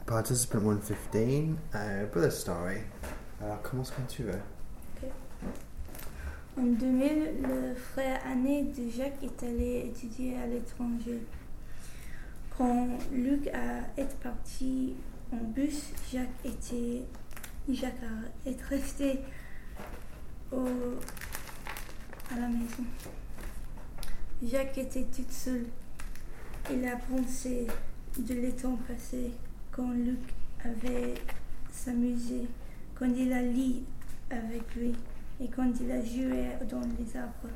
Participant 115, Brother Story. Alors, commence quand tu veux. Okay. En 2000, le frère aîné de Jacques est allé étudier à l'étranger. Quand Luc est parti en bus, Jacques est resté à la maison. Jacques était toute seule. Il a pensé de l'étang passé quand Luc avait s'amusé, quand il a lu avec lui et quand il a joué dans les arbres.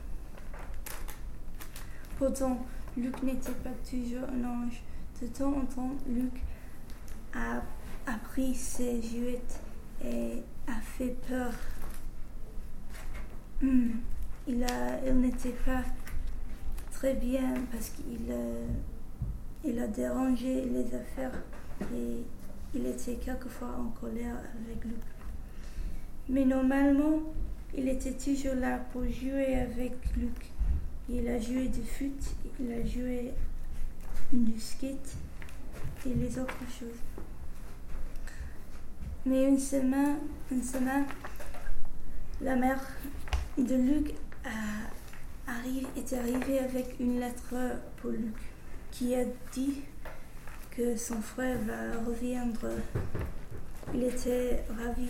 Pourtant, Luc n'était pas toujours un ange. De temps en temps, Luc a pris ses jouettes et a fait peur. Il n'était pas très bien parce qu'il a dérangé les affaires et il était quelquefois en colère avec Luc. Mais normalement, il était toujours là pour jouer avec Luc. Il a joué du foot, il a joué du skate et les autres choses. Mais une semaine, la mère de Luc est arrivée avec une lettre pour Luc qui a dit que son frère va reviendre. Il était ravi.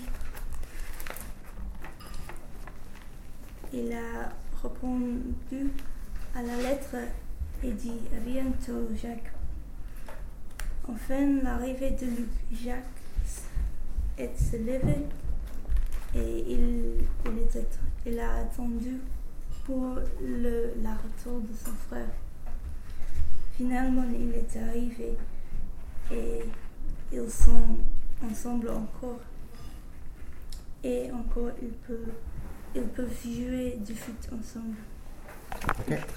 Il a répondu à la lettre et dit « À bientôt, Jacques ». Enfin, l'arrivée de Luc, Jacques s'est levé et il a attendu pour la retour de son frère. Finalement, il est arrivé et ils sont ensemble encore. Et encore, ils peuvent jouer du foot ensemble. Okay.